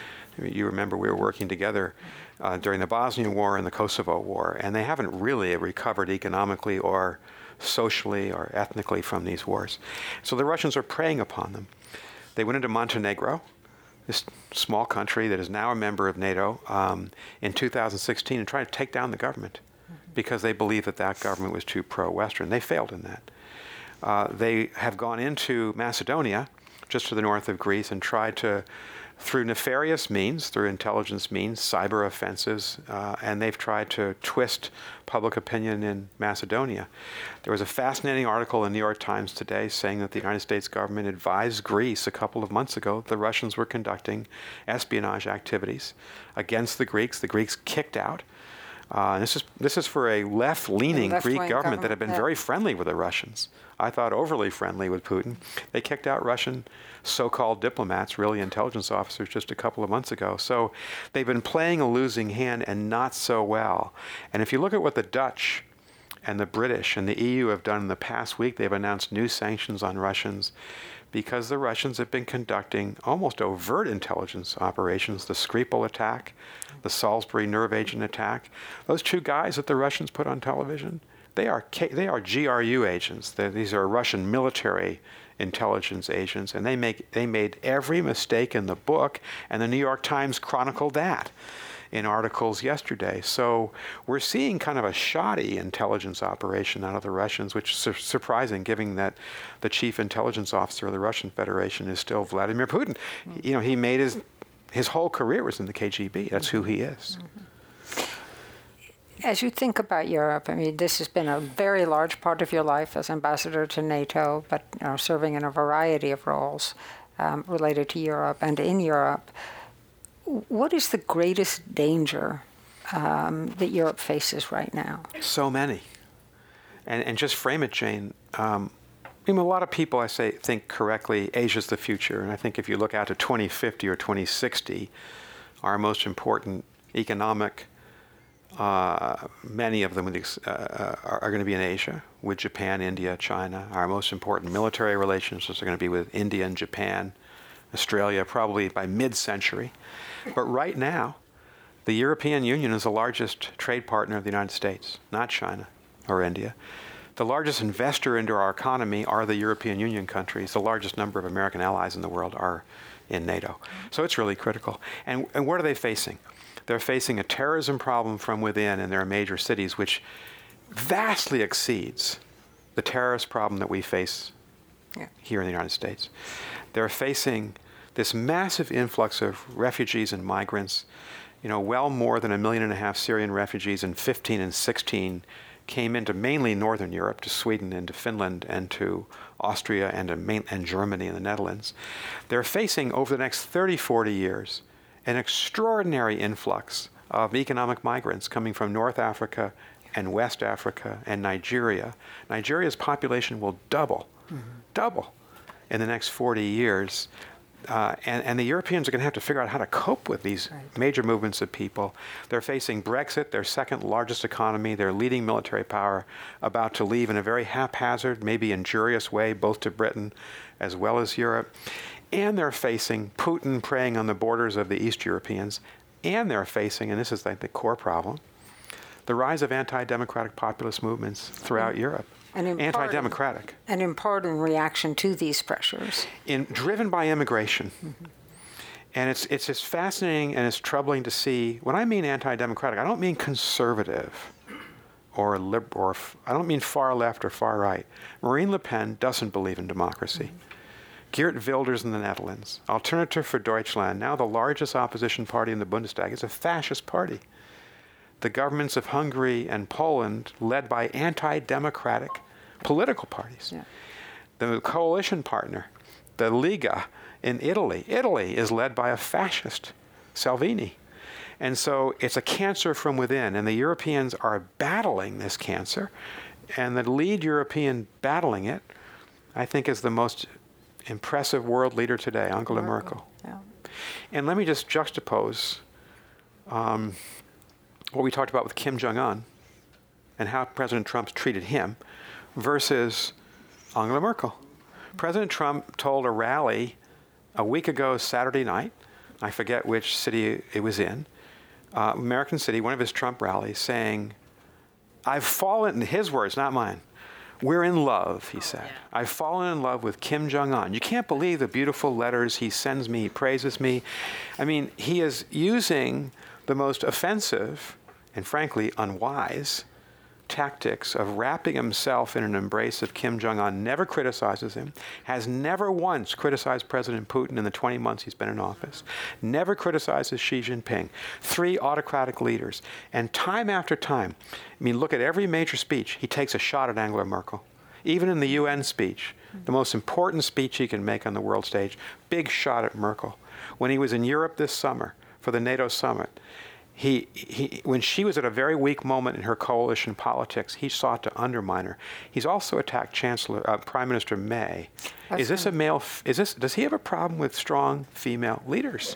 I mean, you remember we were working together uh, during the Bosnian War and the Kosovo War, and they haven't really recovered economically or socially or ethnically from these wars. So the Russians are preying upon them. They went into Montenegro, this small country that is now a member of NATO, um, in two thousand sixteen, and tried to take down the government mm-hmm. because they believed that that government was too pro-Western. They failed in that. Uh, they have gone into Macedonia, just to the north of Greece, and tried to, through nefarious means, through intelligence means, cyber offenses, uh, and they've tried to twist public opinion in Macedonia. There was a fascinating article in the New York Times today saying that the United States government advised Greece a couple of months ago that the Russians were conducting espionage activities against the Greeks. The Greeks kicked out. Uh, this is this is for a left-leaning Greek government, government that had been yeah. very friendly with the Russians. I thought overly friendly with Putin. They kicked out Russian so-called diplomats, really intelligence officers, just a couple of months ago. So they've been playing a losing hand, and not so well. And if you look at what the Dutch and the British and the E U have done in the past week. They've announced new sanctions on Russians because the Russians have been conducting almost overt intelligence operations, the Skripal attack, the Salisbury nerve agent attack. Those two guys that the Russians put on television, they are K- they are G R U agents. They're, these are Russian military intelligence agents, and they make they made every mistake in the book, and the New York Times chronicled that in articles yesterday. So we're seeing kind of a shoddy intelligence operation out of the Russians, which is su- surprising given that the chief intelligence officer of the Russian Federation is still Vladimir Putin. Mm-hmm. You know, he made his his whole career was in the K G B. That's who he is. Mm-hmm. As you think about Europe, I mean, this has been a very large part of your life as ambassador to NATO, but you know, serving in a variety of roles um, related to Europe and in Europe. What is the greatest danger um, that Europe faces right now? So many. And and just frame it, Jane. Um, I mean, a lot of people, I say, think correctly, Asia's the future. And I think if you look out to twenty fifty or twenty sixty, our most important economic, uh, many of them uh, are going to be in Asia, with Japan, India, China. Our most important military relationships are going to be with India and Japan, Australia, probably by mid-century. But right now, the European Union is the largest trade partner of the United States, not China or India. The largest investor into our economy are the European Union countries. The largest number of American allies in the world are in NATO. So it's really critical. And, and what are they facing? They're facing a terrorism problem from within in their major cities, which vastly exceeds the terrorist problem that we face yeah. here in the United States. They're facing this massive influx of refugees and migrants. You know, well more than a million and a half Syrian refugees in fifteen and sixteen came into mainly Northern Europe, to Sweden and to Finland and to Austria and to main, and Germany and the Netherlands. They're facing, over the next thirty, forty years, an extraordinary influx of economic migrants coming from North Africa and West Africa and Nigeria. Nigeria's population will double, mm-hmm. double in the next forty years. Uh, and, and the Europeans are going to have to figure out how to cope with these right. major movements of people. They're facing Brexit, their second largest economy, their leading military power, about to leave in a very haphazard, maybe injurious way, both to Britain as well as Europe. And they're facing Putin preying on the borders of the East Europeans. And they're facing, and this is like the core problem, the rise of anti-democratic populist movements throughout mm-hmm. Europe. And in anti-democratic. Part, and in part in reaction to these pressures. In, driven by immigration. Mm-hmm. And it's it's just fascinating and it's troubling to see. When I mean anti-democratic, I don't mean conservative or liberal, or I don't mean far left or far right. Marine Le Pen doesn't believe in democracy. Mm-hmm. Geert Wilders in the Netherlands, Alternative for Deutschland, now the largest opposition party in the Bundestag, is a fascist party. The governments of Hungary and Poland, led by anti-democratic political parties. Yeah. The coalition partner, the Lega in Italy. Italy is led by a fascist, Salvini. And so it's a cancer from within, and the Europeans are battling this cancer. And the lead European battling it, I think, is the most impressive world leader today, Angela Merkel. Yeah. And let me just juxtapose um, what we talked about with Kim Jong-un and how President Trump's treated him versus Angela Merkel. President Trump told a rally a week ago Saturday night, I forget which city it was in, uh, American City, one of his Trump rallies, saying, I've fallen, in his words, not mine, we're in love, he said. Oh, yeah. I've fallen in love with Kim Jong-un. You can't believe the beautiful letters he sends me, he praises me. I mean, he is using the most offensive and frankly unwise tactics of wrapping himself in an embrace of Kim Jong-un, never criticizes him, has never once criticized President Putin in the twenty months he's been in office, never criticizes Xi Jinping, three autocratic leaders. And time after time, I mean, look at every major speech, he takes a shot at Angela Merkel. Even in the U N speech, the most important speech he can make on the world stage, big shot at Merkel. When he was in Europe this summer for the NATO summit, He, he, when she was at a very weak moment in her coalition politics, he sought to undermine her. He's also attacked Chancellor, uh, Prime Minister May. That's is this a male? F- is this? Does he have a problem with strong female leaders?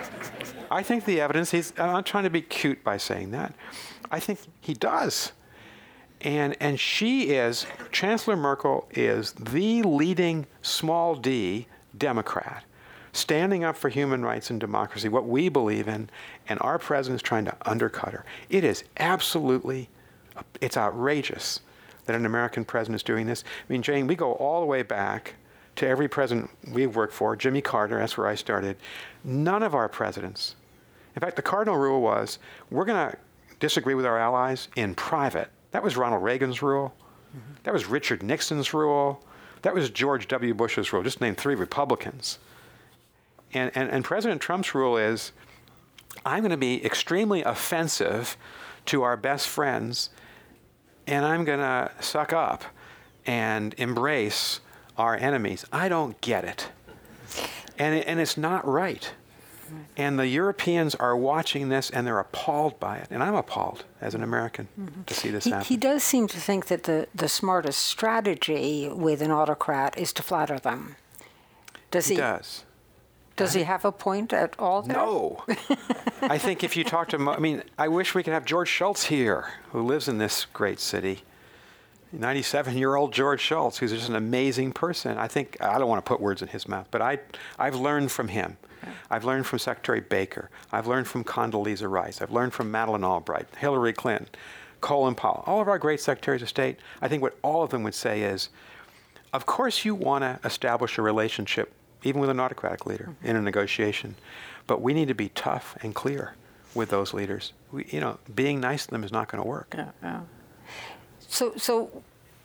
I think the evidence. He's. I'm not trying to be cute by saying that. I think he does. And, and she is, Chancellor Merkel is the leading small d Democrat, standing up for human rights and democracy, what we believe in, and our president is trying to undercut her. It is absolutely, it's outrageous that an American president is doing this. I mean, Jane, we go all the way back to every president we've worked for, Jimmy Carter, that's where I started. None of our presidents, in fact, the cardinal rule was, we're going to disagree with our allies in private. That was Ronald Reagan's rule. Mm-hmm. That was Richard Nixon's rule. That was George W. Bush's rule, just name three Republicans. And, and, and President Trump's rule is, I'm going to be extremely offensive to our best friends, and I'm going to suck up and embrace our enemies. I don't get it. And, it, and it's not right. And the Europeans are watching this, and they're appalled by it. And I'm appalled as an American mm-hmm. to see this he, happen. He does seem to think that the, the smartest strategy with an autocrat is to flatter them. Does he? He does. Does he have a point at all there? No. I think if you talk to, I mean, I wish we could have George Shultz here, who lives in this great city. ninety-seven-year-old George Shultz, who's just an amazing person. I think, I don't want to put words in his mouth, but I, I've learned from him. Okay. I've learned from Secretary Baker. I've learned from Condoleezza Rice. I've learned from Madeleine Albright, Hillary Clinton, Colin Powell, all of our great secretaries of state. I think what all of them would say is, of course you want to establish a relationship, even with an autocratic leader, mm-hmm. in a negotiation, but we need to be tough and clear with those leaders. We, you know, being nice to them is not going to work. Yeah, yeah. So, so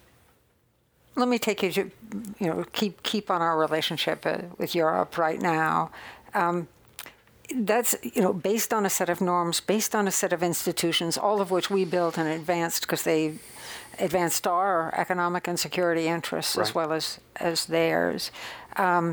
let me take you to, you know, keep keep on our relationship uh, with Europe right now. Um, that's, you know, based on a set of norms, based on a set of institutions, all of which we built and advanced because they advanced our economic and security interests right. as well as as theirs. Um,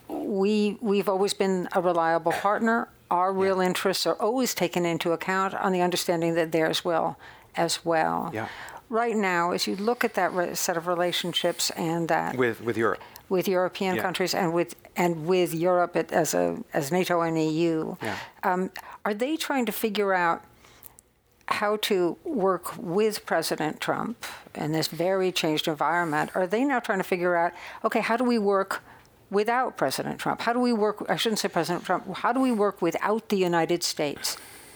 we we've always been a reliable partner. Our real yeah. interests are always taken into account on the understanding that theirs will as well. Yeah. Right now, as you look at that re- set of relationships and that with with Europe, with European yeah. countries and with and with Europe as a as NATO and E U, yeah. um, are they trying to figure out how to work with President Trump in this very changed environment? Are they now trying to figure out, okay, how do we work without President Trump? How do we work? I shouldn't say President Trump. How do we work without the United States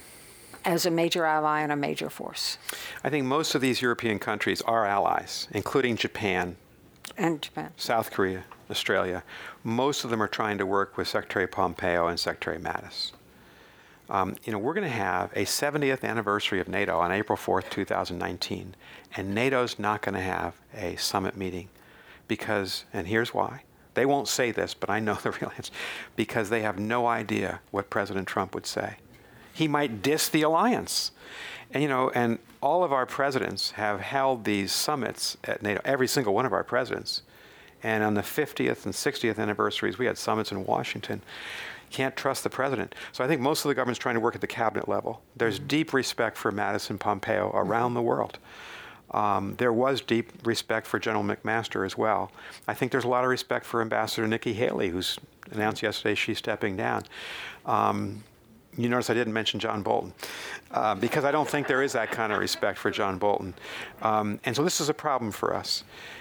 as a major ally and a major force? I think most of these European countries are allies, including Japan, and Japan, South Korea, Australia. Most of them are trying to work with Secretary Pompeo and Secretary Mattis. Um, you know, we're going to have a seventieth anniversary of NATO on April fourth, two thousand nineteen, and NATO's not going to have a summit meeting because, and here's why. They won't say this, but I know the real answer, because they have no idea what President Trump would say. He might diss the alliance. And, you know, and all of our presidents have held these summits at NATO, every single one of our presidents. And on the fiftieth and sixtieth anniversaries, we had summits in Washington. Can't trust the president. So I think most of the government's trying to work at the cabinet level. There's mm-hmm. deep respect for Mattis and Pompeo around mm-hmm. the world. Um, there was deep respect for General McMaster as well. I think there's a lot of respect for Ambassador Nikki Haley, who's announced yesterday she's stepping down. Um, You notice I didn't mention John Bolton, uh, because I don't think there is that kind of respect for John Bolton. Um, and so this is a problem for us.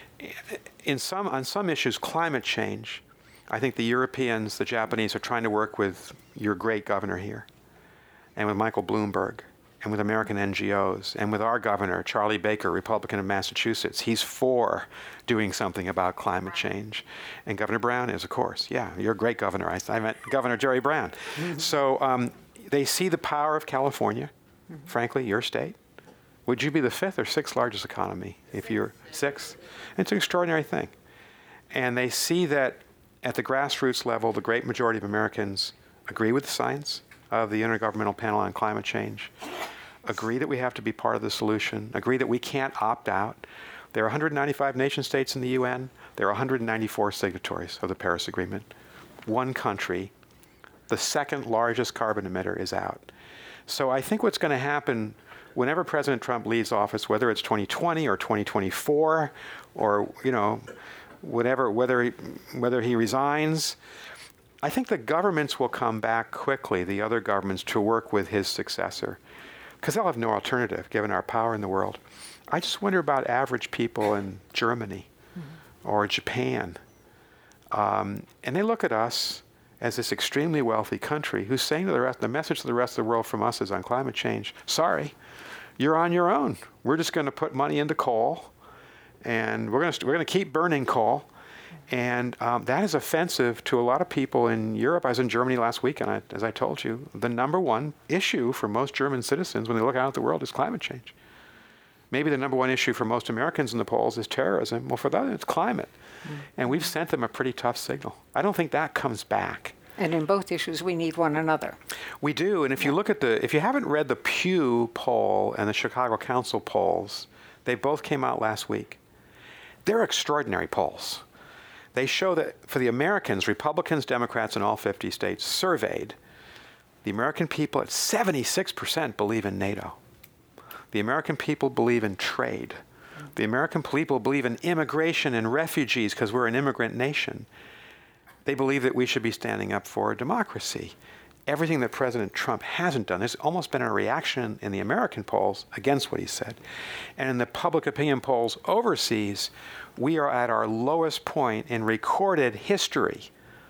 In some, on some issues, climate change, I think the Europeans, the Japanese, are trying to work with your great governor here, and with Michael Bloomberg, and with American N G Os, and with our governor, Charlie Baker, Republican of Massachusetts. He's for doing something about climate change. And Governor Brown is, of course. Yeah, you're a great governor. I, I meant Governor Jerry Brown. Mm-hmm. So um, they see the power of California, mm-hmm. frankly, your state. Would you be the fifth or sixth largest economy if you're sixth? It's an extraordinary thing. And they see that at the grassroots level, the great majority of Americans agree with the science of the Intergovernmental Panel on Climate Change, agree that we have to be part of the solution, agree that we can't opt out. There are one hundred ninety-five nation states in the U N. There are one hundred ninety-four signatories of the Paris Agreement. One country, the second largest carbon emitter, is out. So I think what's going to happen whenever President Trump leaves office, whether it's twenty twenty or twenty twenty-four, or, you know, whatever, whether he, whether he resigns, I think the governments will come back quickly, the other governments, to work with his successor, because they'll have no alternative given our power in the world. I just wonder about average people in Germany mm-hmm. or Japan. Um, and they look at us as this extremely wealthy country who's saying to the rest, the message to the rest of the world from us is on climate change, sorry, you're on your own. We're just going to put money into coal, and we're going to we're going to keep burning coal. And um, that is offensive to a lot of people in Europe. I was in Germany last week, and I, as I told you, the number one issue for most German citizens when they look out at the world is climate change. Maybe the number one issue for most Americans in the polls is terrorism. Well, for them, it's climate. Mm-hmm. And we've sent them a pretty tough signal. I don't think that comes back. And in both issues, we need one another. We do. And if yeah. you look at the, if you haven't read the Pew poll and the Chicago Council polls, they both came out last week. They're extraordinary polls. They show that for the Americans, Republicans, Democrats in all fifty states surveyed, the American people at seventy-six percent believe in NATO. The American people believe in trade. The American people believe in immigration and refugees because we're an immigrant nation. They believe that we should be standing up for democracy. Everything that President Trump hasn't done, there's almost been a reaction in the American polls against what he said. And in the public opinion polls overseas, we are at our lowest point in recorded history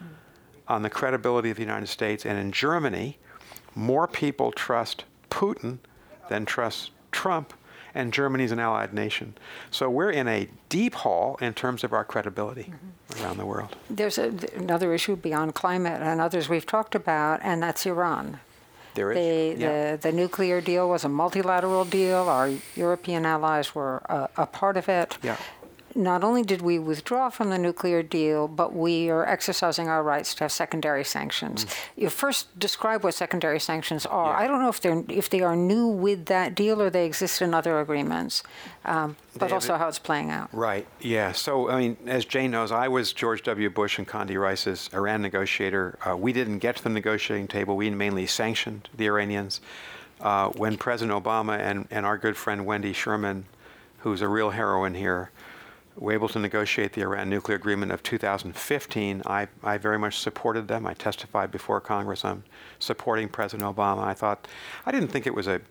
on the credibility of the United States. And in Germany, more people trust Putin than trust Trump, and Germany's an allied nation. So we're in a deep hole in terms of our credibility mm-hmm. around the world. There's a, another issue beyond climate and others we've talked about, and that's Iran. There is. The, yeah. the, the nuclear deal was a multilateral deal. Our European allies were a, a part of it. Yeah. Not only did we withdraw from the nuclear deal, but we are exercising our rights to have secondary sanctions. Mm. You first describe what secondary sanctions are. Yeah. I don't know if they're if they are new with that deal or they exist in other agreements, um, but also how it's playing out. Right. Yeah. So, I mean, as Jane knows, I was George W. Bush and Condi Rice's Iran negotiator. Uh, we didn't get to the negotiating table. We mainly sanctioned the Iranians. Uh, when President Obama and, and our good friend Wendy Sherman, who's a real heroine here, were able to negotiate the Iran nuclear agreement of two thousand fifteen. I, I very much supported them. I testified before Congress on supporting President Obama. I thought, I didn't think it was a,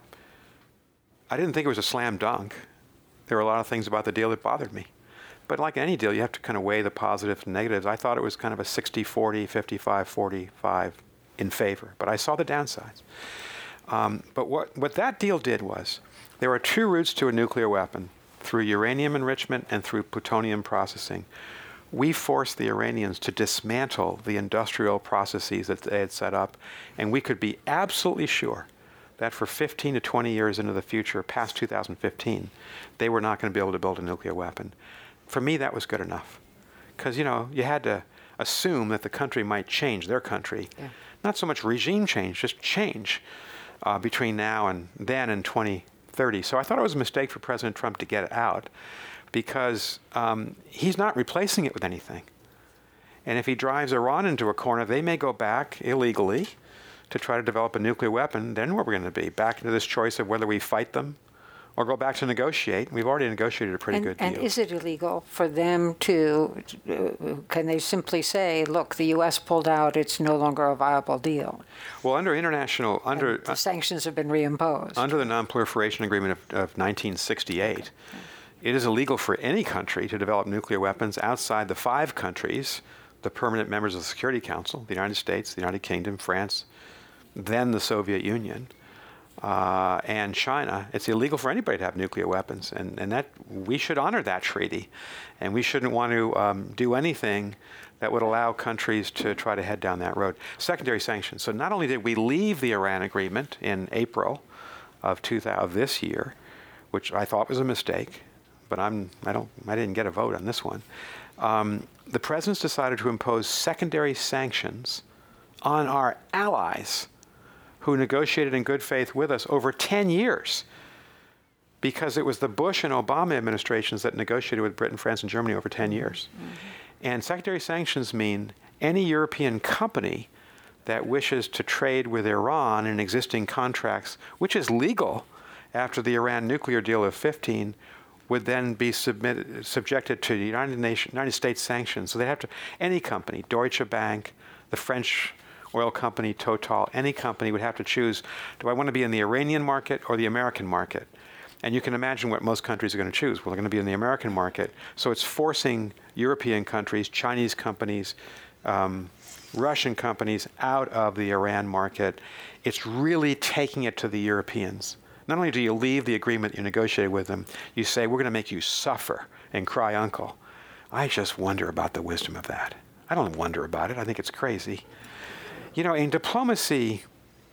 I didn't think it was a slam dunk. There were a lot of things about the deal that bothered me. But like any deal, you have to kind of weigh the positives and negatives. I thought it was kind of a sixty forty, fifty-five forty-five in favor. But I saw the downsides. Um, but what, what that deal did was, there are two routes to a nuclear weapon, through uranium enrichment and through plutonium processing. We forced the Iranians to dismantle the industrial processes that they had set up, and we could be absolutely sure that for fifteen to twenty years into the future, past two thousand fifteen, they were not going to be able to build a nuclear weapon. For me, that was good enough. Because, you know, you had to assume that the country might change, their country. Yeah. Not so much regime change, just change uh, between now and then and twenty thirty. So I thought it was a mistake for President Trump to get it out because um, he's not replacing it with anything. And if he drives Iran into a corner, they may go back illegally to try to develop a nuclear weapon. Then where we're going to be? Back into this choice of whether we fight them or go back to negotiate. We've already negotiated a pretty and, good deal. And is it illegal for them to, uh, can they simply say, look, the U S pulled out, it's no longer a viable deal? Well, under international, under... And the sanctions have been reimposed. Under the Non-Proliferation Agreement of, of nineteen sixty-eight, okay. It is illegal for any country to develop nuclear weapons outside the five countries, the permanent members of the Security Council, the United States, the United Kingdom, France, then the Soviet Union, Uh, and China. It's illegal for anybody to have nuclear weapons, and, and that we should honor that treaty, and we shouldn't want to um, do anything that would allow countries to try to head down that road. Secondary sanctions. So not only did we leave the Iran agreement in April of, two thousand, of this year, which I thought was a mistake, but I'm I don't I didn't get a vote on this one. Um, the president's decided to impose secondary sanctions on our allies who negotiated in good faith with us over ten years, because it was the Bush and Obama administrations that negotiated with Britain, France, and Germany over ten years. Mm-hmm. And secondary sanctions mean any European company that wishes to trade with Iran in existing contracts, which is legal after the Iran nuclear deal of fifteen, would then be submitted, subjected to the United Nations, United States sanctions. So they have to, any company, Deutsche Bank, the French oil company, Total, any company would have to choose, do I want to be in the Iranian market or the American market? And you can imagine what most countries are going to choose. Well, they're going to be in the American market. So it's forcing European countries, Chinese companies, um, Russian companies out of the Iran market. It's really taking it to the Europeans. Not only do you leave the agreement you negotiated with them, you say, we're going to make you suffer and cry uncle. I just wonder about the wisdom of that. I don't wonder about it. I think it's crazy. You know, in diplomacy,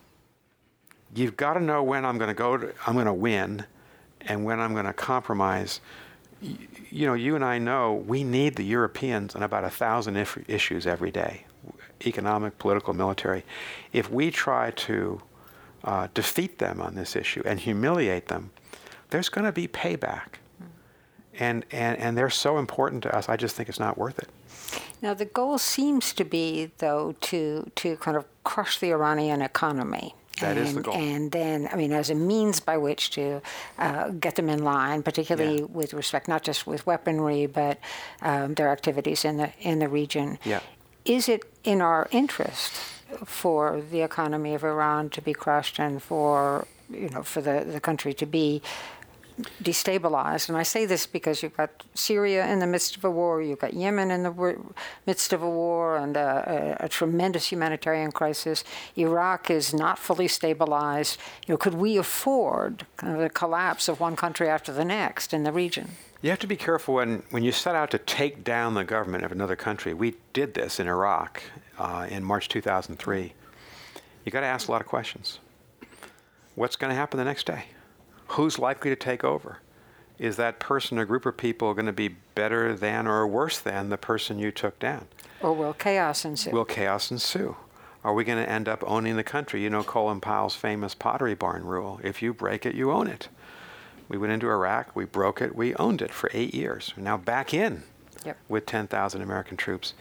you've got to know when I'm going to go to, I'm going to win and when I'm going to compromise. You, you know, you and I know we need the Europeans on about a thousand if, issues every day, economic, political, military. If we try to uh, defeat them on this issue and humiliate them, there's going to be payback. And, and, and they're so important to us, I just think it's not worth it. Now, the goal seems to be, though, to, to kind of crush the Iranian economy. That and, is the goal. And then, I mean, as a means by which to uh, get them in line, particularly yeah. with respect, not just with weaponry, but um, their activities in the in the region. Yeah. Is it in our interest for the economy of Iran to be crushed and for, you know, for the, the country to be destabilized? And I say this because you've got Syria in the midst of a war, you've got Yemen in the w- midst of a war and a, a, a tremendous humanitarian crisis. Iraq is not fully stabilized. You know, could we afford kind of the collapse of one country after the next in the region? You have to be careful when, when you set out to take down the government of another country. We did this in Iraq uh, in March two thousand three. You got to ask a lot of questions. What's going to happen the next day? Who's likely to take over? Is that person or group of people going to be better than or worse than the person you took down? Or will chaos ensue? Will chaos ensue? Are we going to end up owning the country? You know Colin Powell's famous Pottery Barn rule. If you break it, you own it. We went into Iraq, we broke it, we owned it for eight years. We're now back in yep. with ten thousand American troops.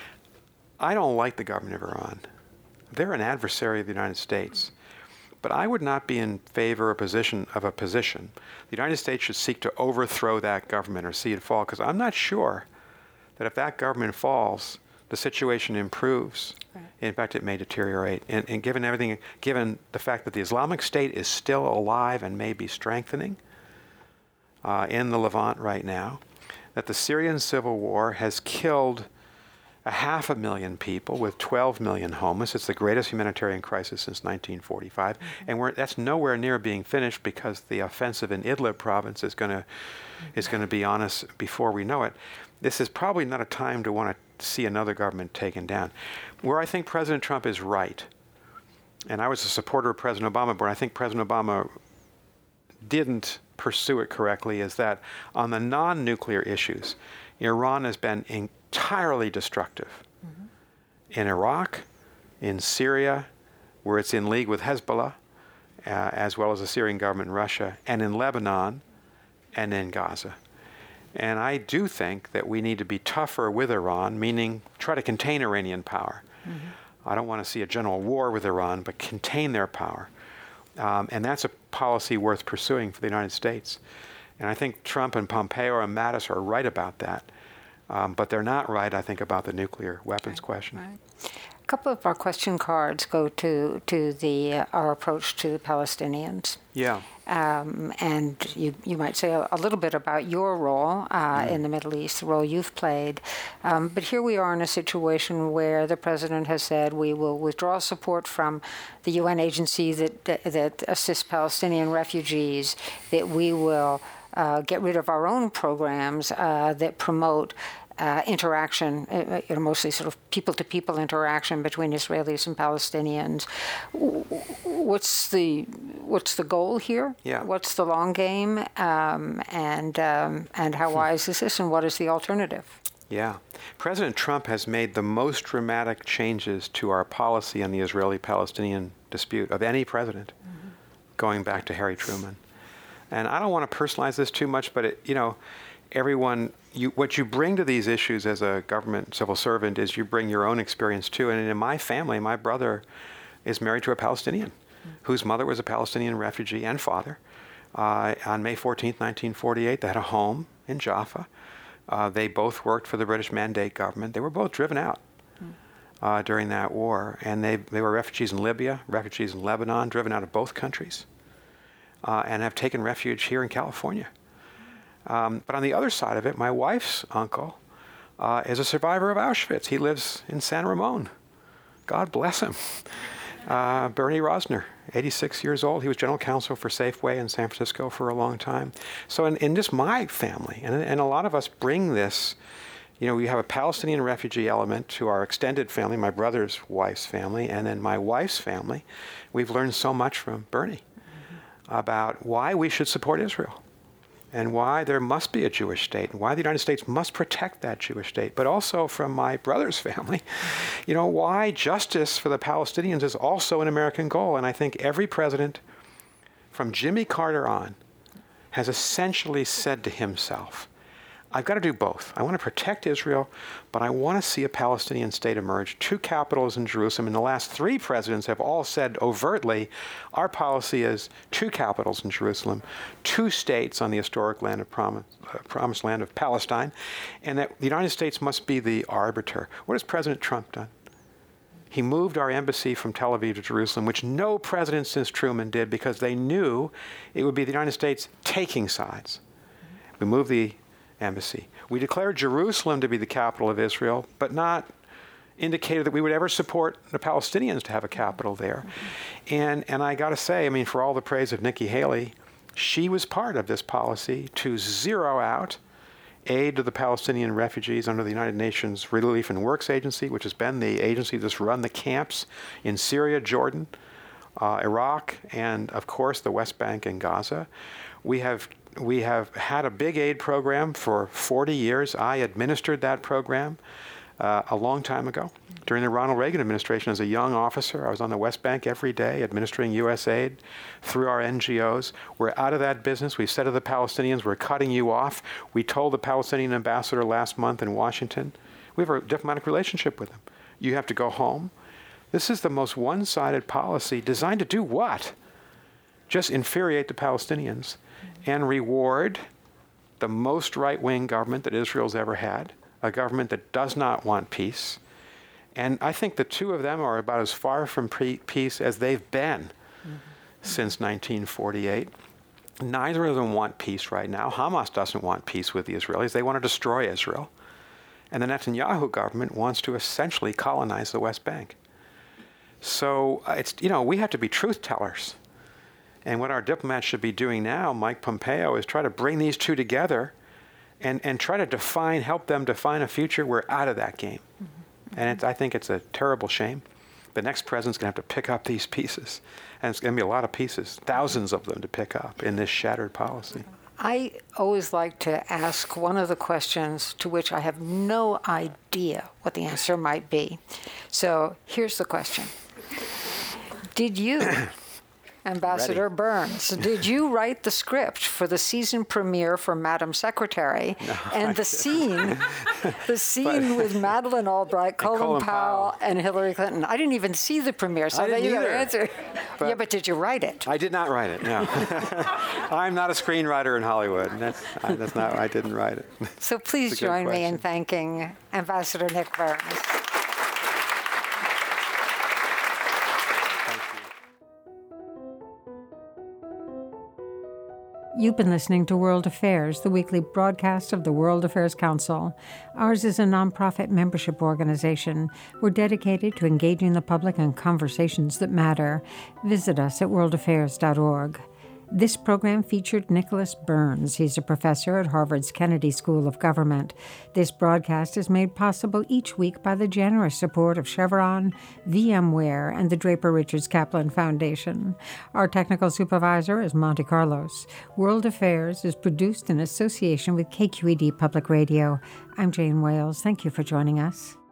I don't like the government of Iran. They're an adversary of the United States. But I would not be in favor of a position of a position. The United States should seek to overthrow that government or see it fall, because I'm not sure that if that government falls, the situation improves. Right. In fact, it may deteriorate. And, and given everything, given the fact that the Islamic State is still alive and may be strengthening uh, in the Levant right now, that the Syrian civil war has killed a half a million people with twelve million homeless. It's the greatest humanitarian crisis since nineteen forty-five. Mm-hmm. And we're, that's nowhere near being finished because the offensive in Idlib province is going to mm-hmm. is going to be on us before we know it. This is probably not a time to want to see another government taken down. Where I think President Trump is right, and I was a supporter of President Obama, but I think President Obama didn't pursue it correctly, is that on the non-nuclear issues, Iran has been entirely destructive. Mm-hmm. In Iraq, in Syria, where it's in league with Hezbollah, uh, as well as the Syrian government in Russia, and in Lebanon, and in Gaza. And I do think that we need to be tougher with Iran, meaning try to contain Iranian power. Mm-hmm. I don't want to see a general war with Iran, but contain their power. Um, and that's a policy worth pursuing for the United States. And I think Trump and Pompeo and Mattis are right about that. Um, but they're not right, I think, about the nuclear weapons right, question. Right. A couple of our question cards go to to the uh, our approach to the Palestinians. Yeah. Um, and you you might say a, a little bit about your role uh, mm. in the Middle East, the role you've played. Um, but here we are in a situation where the president has said we will withdraw support from the U N agency that that, that assists Palestinian refugees, that we will uh, get rid of our own programs uh, that promote Uh, interaction, uh, you know, mostly sort of people-to-people interaction between Israelis and Palestinians. What's the what's the goal here? Yeah. What's the long game? Um, and um, and how wise is this? And what is the alternative? Yeah. President Trump has made the most dramatic changes to our policy on the Israeli-Palestinian dispute of any president, mm-hmm. going back to Harry Truman. And I don't want to personalize this too much, but it, you know, everyone, you, what you bring to these issues as a government civil servant is you bring your own experience too. And in my family, my brother is married to a Palestinian mm-hmm. whose mother was a Palestinian refugee and father. Uh, on May fourteenth, nineteen forty-eight, they had a home in Jaffa. Uh, they both worked for the British Mandate government. They were both driven out mm-hmm. uh, during that war. And they, they were refugees in Libya, refugees in Lebanon, driven out of both countries. uh, and have taken refuge here in California. Um, but on the other side of it, my wife's uncle uh, is a survivor of Auschwitz. He lives in San Ramon. God bless him. Uh, Bernie Rosner, eighty-six years old. He was general counsel for Safeway in San Francisco for a long time. So in, in just my family, and, and a lot of us bring this, you know, we have a Palestinian refugee element to our extended family, my brother's wife's family, and then my wife's family. We've learned so much from Bernie mm-hmm. about why we should support Israel and why there must be a Jewish state and why the United States must protect that Jewish state. But also from my brother's family, you know, why justice for the Palestinians is also an American goal. And I think every president from Jimmy Carter on has essentially said to himself, I've got to do both. I want to protect Israel, but I want to see a Palestinian state emerge. Two capitals in Jerusalem. And the last three presidents have all said overtly, our policy is two capitals in Jerusalem, two states on the historic land of promise, uh, promised land of Palestine, and that the United States must be the arbiter. What has President Trump done? He moved our embassy from Tel Aviv to Jerusalem, which no president since Truman did, because they knew it would be the United States taking sides. We moved the embassy. We declared Jerusalem to be the capital of Israel, but not indicated that we would ever support the Palestinians to have a capital there. Mm-hmm. And and I got to say, I mean, for all the praise of Nikki Haley, she was part of this policy to zero out aid to the Palestinian refugees under the United Nations Relief and Works Agency, which has been the agency that's run the camps in Syria, Jordan, uh, Iraq, and of course the West Bank and Gaza. We have We have had a big aid program for forty years. I administered that program uh, a long time ago. During the Ronald Reagan administration, as a young officer, I was on the West Bank every day administering U S aid through our N G Os. We're out of that business. We said to the Palestinians, we're cutting you off. We told the Palestinian ambassador last month in Washington, we have a diplomatic relationship with them. You have to go home. This is the most one-sided policy designed to do what? Just infuriate the Palestinians and reward the most right-wing government that Israel's ever had, a government that does not want peace. And I think the two of them are about as far from pre- peace as they've been mm-hmm. since nineteen forty-eight. Neither of them want peace right now. Hamas doesn't want peace with the Israelis. They want to destroy Israel. And the Netanyahu government wants to essentially colonize the West Bank. So it's, you know, we have to be truth tellers. And what our diplomats should be doing now, Mike Pompeo, is try to bring these two together and, and try to define, help them define a future. We're out of that game. Mm-hmm. And it's, I think it's a terrible shame. The next president's going to have to pick up these pieces. And it's going to be a lot of pieces, thousands of them to pick up in this shattered policy. I always like to ask one of the questions to which I have no idea what the answer might be. So here's the question. Did you... Ambassador Ready. Burns, did you write the script for the season premiere for Madam Secretary? No, and I the scene, the scene But, with Madeleine Albright, Colin, Colin Powell, Powell, and Hillary Clinton? I didn't even see the premiere, so I I bet didn't you got to either. answer. But yeah, but did you write it? I did not write it. No, I'm not a screenwriter in Hollywood. That's I, that's not. I didn't write it. So please join me in thanking Ambassador Nick Burns. You've been listening to World Affairs, the weekly broadcast of the World Affairs Council. Ours is a nonprofit membership organization. We're dedicated to engaging the public in conversations that matter. Visit us at world affairs dot org. This program featured Nicholas Burns. He's a professor at Harvard's Kennedy School of Government. This broadcast is made possible each week by the generous support of Chevron, VMware, and the Draper Richards Kaplan Foundation. Our technical supervisor is Monte Carlos. World Affairs is produced in association with K Q E D Public Radio. I'm Jane Wales. Thank you for joining us.